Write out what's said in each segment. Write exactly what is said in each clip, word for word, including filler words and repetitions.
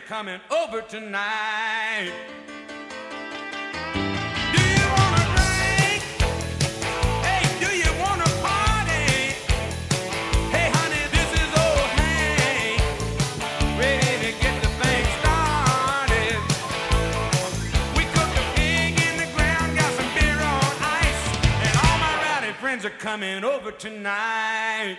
coming over tonight. Do you wanna drink? Hey, do you wanna party? Hey, honey, this is old Hank, ready to get the thing started. We cooked a pig in the ground, got some beer on ice, and all my rowdy friends are coming over tonight.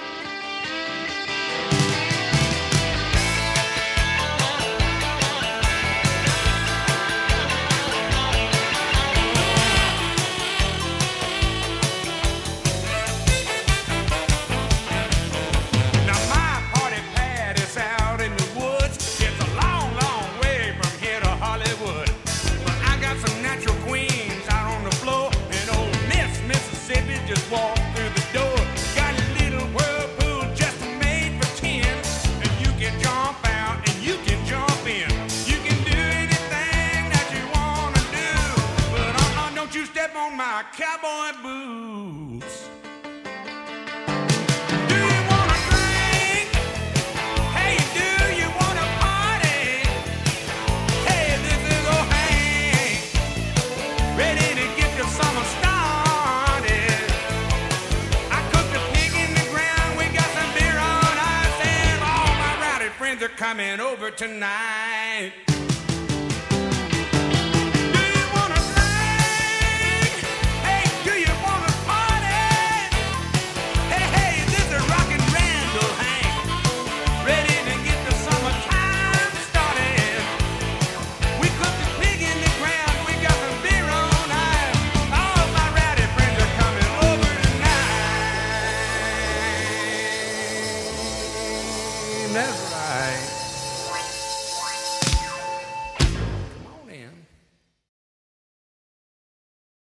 Just walk through the door. Got a little whirlpool just made for ten, and you can jump out and you can jump in. You can do anything that you wanna do, but uh-uh, don't you step on my cowboy boots. Do you wanna drink? Hey, do you wanna party? Hey, this is old Hank, ready to get your summer started. Friends are coming over tonight.